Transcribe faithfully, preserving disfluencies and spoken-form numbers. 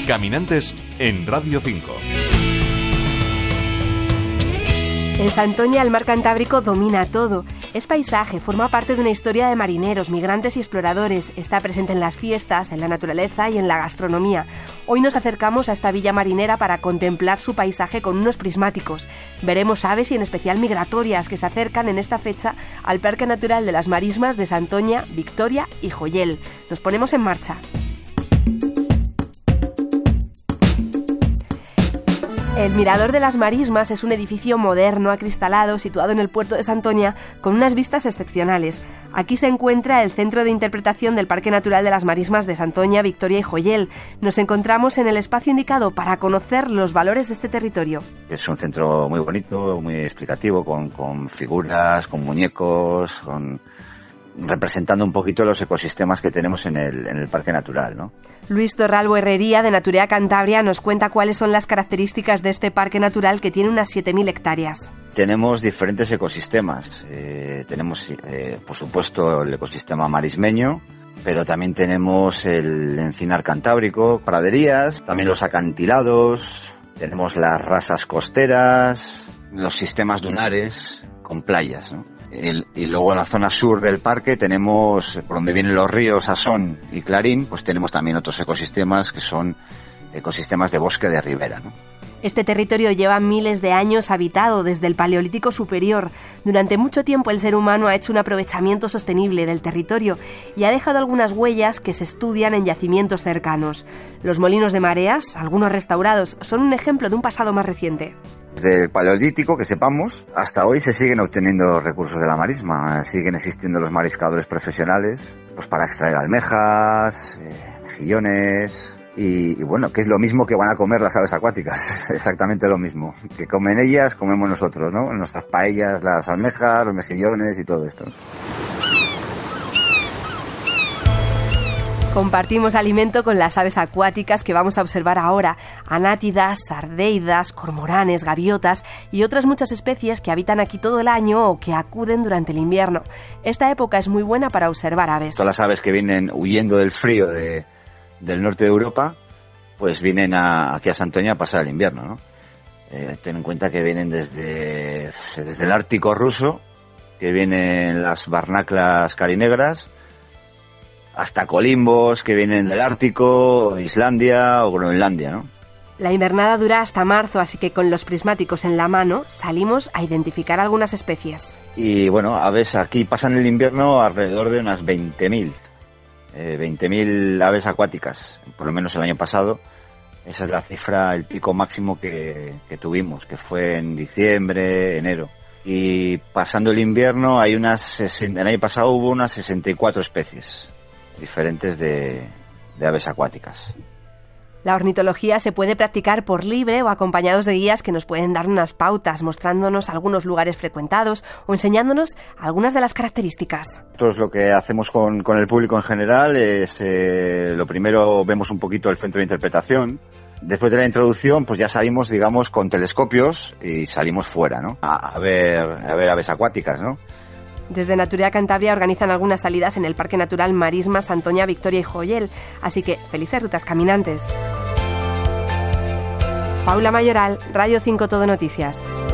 Caminantes en Radio cinco. En Santoña el mar Cantábrico domina todo. Es paisaje, forma parte de una historia de marineros, migrantes y exploradores. Está presente en las fiestas, en la naturaleza y en la gastronomía. Hoy nos acercamos a esta villa marinera para contemplar su paisaje con unos prismáticos. Veremos aves y en especial migratorias que se acercan en esta fecha al Parque Natural de las Marismas de Santoña, Victoria y Joyel. Nos ponemos en marcha. El Mirador de las Marismas es un edificio moderno, acristalado, situado en el puerto de Santoña, con unas vistas excepcionales. Aquí se encuentra el centro de interpretación del Parque Natural de las Marismas de Santoña, Victoria y Joyel. Nos encontramos en el espacio indicado para conocer los valores de este territorio. Es un centro muy bonito, muy explicativo, con, con figuras, con muñecos, con... representando un poquito los ecosistemas que tenemos en el, en el Parque Natural, ¿no? Luis Torralbo Herrería, de Naturea Cantabria, nos cuenta cuáles son las características de este parque natural que tiene unas siete mil hectáreas. Tenemos diferentes ecosistemas. Eh, tenemos, eh, por supuesto, el ecosistema marismeño, pero también tenemos el encinar cantábrico, praderías, también los acantilados, tenemos las rasas costeras, los sistemas dunares con playas, ¿no? El, y luego en la zona sur del parque tenemos, por donde vienen los ríos Asón y Clarín, pues tenemos también otros ecosistemas que son ecosistemas de bosque de ribera, ¿no? Este territorio lleva miles de años habitado desde el Paleolítico Superior. Durante mucho tiempo el ser humano ha hecho un aprovechamiento sostenible del territorio y ha dejado algunas huellas que se estudian en yacimientos cercanos. Los molinos de mareas, algunos restaurados, son un ejemplo de un pasado más reciente. Desde el Paleolítico, que sepamos, hasta hoy se siguen obteniendo recursos de la marisma. Siguen existiendo los mariscadores profesionales, pues para extraer almejas, eh, mejillones... Y, y bueno, que es lo mismo que van a comer las aves acuáticas, exactamente lo mismo. Que comen ellas, comemos nosotros, ¿no? En nuestras paellas, las almejas, los mejillones y todo esto. Compartimos alimento con las aves acuáticas que vamos a observar ahora. Anátidas, sardeidas, cormoranes, gaviotas y otras muchas especies que habitan aquí todo el año o que acuden durante el invierno. Esta época es muy buena para observar aves. Todas las aves que vienen huyendo del frío de... del norte de Europa, pues vienen a, aquí a Santoña a pasar el invierno, ¿no? Eh, ten en cuenta que vienen desde, desde el Ártico ruso, que vienen las barnaclas carinegras, hasta colimbos que vienen del Ártico, Islandia o Groenlandia, ¿no? La invernada dura hasta marzo, así que con los prismáticos en la mano salimos a identificar algunas especies. Y bueno, aves aquí pasan el invierno alrededor de unas veinte mil. Eh, veinte mil aves acuáticas, por lo menos el año pasado. Esa es la cifra, el pico máximo que, que tuvimos, que fue en diciembre, enero. Y pasando el invierno, hay unas sesenta, el año pasado hubo unas sesenta y cuatro especies diferentes de, de aves acuáticas. La ornitología se puede practicar por libre o acompañados de guías que nos pueden dar unas pautas, mostrándonos algunos lugares frecuentados o enseñándonos algunas de las características. Entonces lo que hacemos con, con el público en general es, eh, lo primero vemos un poquito el centro de interpretación. Después de la introducción, pues ya salimos, digamos, con telescopios y salimos fuera, ¿no? A, a ver, a ver aves acuáticas, ¿no? Desde Naturea Cantabria organizan algunas salidas en el Parque Natural Marismas, Santoña, Victoria y Joyel. Así que, felices rutas caminantes. Paula Mayoral, Radio cinco Todo Noticias.